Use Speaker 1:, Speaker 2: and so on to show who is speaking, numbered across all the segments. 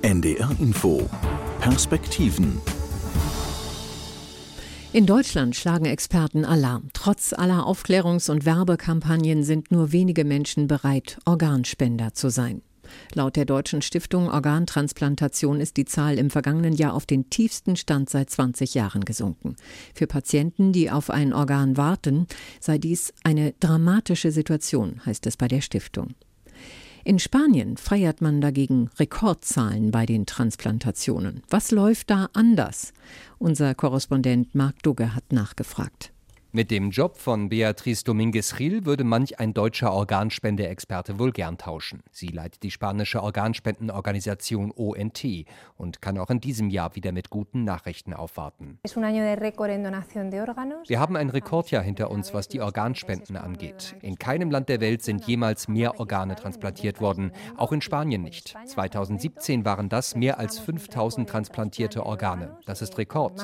Speaker 1: NDR Info. Perspektiven.
Speaker 2: In Deutschland schlagen Experten Alarm. Trotz aller Aufklärungs- und Werbekampagnen sind nur wenige Menschen bereit, Organspender zu sein. Laut der Deutschen Stiftung Organtransplantation ist die Zahl im vergangenen Jahr auf den tiefsten Stand seit 20 Jahren gesunken. Für Patienten, die auf ein Organ warten, sei dies eine dramatische Situation, heißt es bei der Stiftung. In Spanien feiert man dagegen Rekordzahlen bei den Transplantationen. Was läuft da anders? Unser Korrespondent Marc Dugge hat nachgefragt.
Speaker 3: Mit dem Job von Beatriz Domínguez-Gil würde manch ein deutscher Organspendeexperte wohl gern tauschen. Sie leitet die spanische Organspendenorganisation ONT und kann auch in diesem Jahr wieder mit guten Nachrichten aufwarten. Wir haben ein Rekordjahr hinter uns, was die Organspenden angeht. In keinem Land der Welt sind jemals mehr Organe transplantiert worden, auch in Spanien nicht. 2017 waren das mehr als 5000 transplantierte Organe. Das ist Rekord.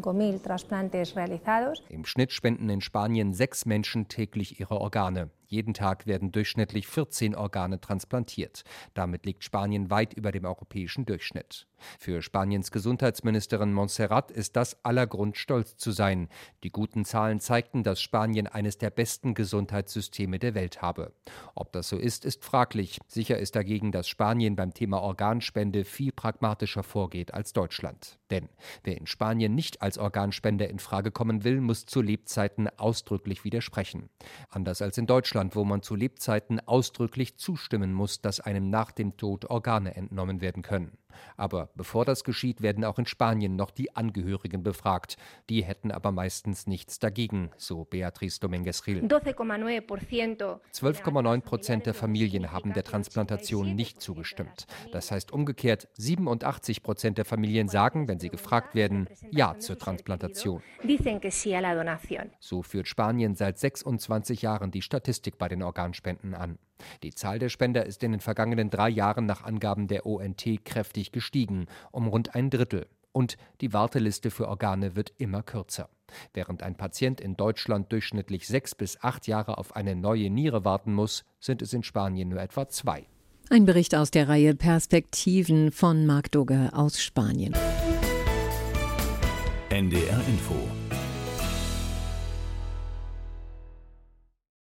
Speaker 3: Im Schnitt spenden in Spanien 6 Menschen täglich ihre Organe. Jeden Tag werden durchschnittlich 14 Organe transplantiert. Damit liegt Spanien weit über dem europäischen Durchschnitt. Für Spaniens Gesundheitsministerin Montserrat ist das aller Grund, stolz zu sein. Die guten Zahlen zeigten, dass Spanien eines der besten Gesundheitssysteme der Welt habe. Ob das so ist, ist fraglich. Sicher ist dagegen, dass Spanien beim Thema Organspende viel pragmatischer vorgeht als Deutschland. Denn wer in Spanien nicht als Organspender in Frage kommen will, muss zu Lebzeiten ausdrücklich widersprechen. Anders als in Deutschland, wo man zu Lebzeiten ausdrücklich zustimmen muss, dass einem nach dem Tod Organe entnommen werden können. Aber bevor das geschieht, werden auch in Spanien noch die Angehörigen befragt. Die hätten aber meistens nichts dagegen, so Beatriz Domínguez-Gil. 12,9% der Familien haben der Transplantation nicht zugestimmt. Das heißt umgekehrt, 87% der Familien sagen, wenn sie gefragt werden, Ja zur Transplantation. So führt Spanien seit 26 Jahren die Statistik bei den Organspenden an. Die Zahl der Spender ist in den vergangenen 3 Jahren nach Angaben der ONT kräftig gestiegen, um rund ein Drittel. Und die Warteliste für Organe wird immer kürzer. Während ein Patient in Deutschland durchschnittlich 6 bis 8 Jahre auf eine neue Niere warten muss, sind es in Spanien nur etwa 2.
Speaker 2: Ein Bericht aus der Reihe Perspektiven von Marc Dugge aus Spanien.
Speaker 1: NDR Info.